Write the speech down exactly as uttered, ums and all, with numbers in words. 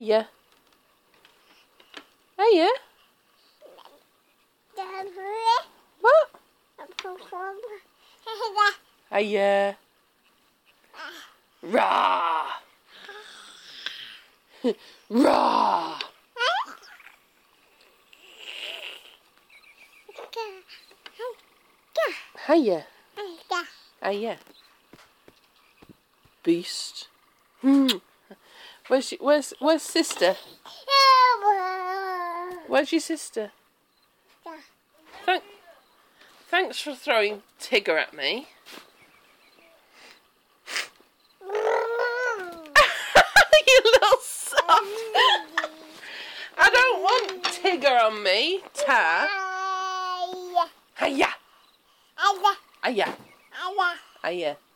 Yeah. Oh yeah. What? Oh yeah. Rah. Rah. Hiya. Hiya. Beast. Hmm. Where's, where's, where's sister? Where's your sister? Thank, thanks for throwing Tigger at me. You little soft. I don't want Tigger on me, Ta. Hiya. Hiya. Hiya.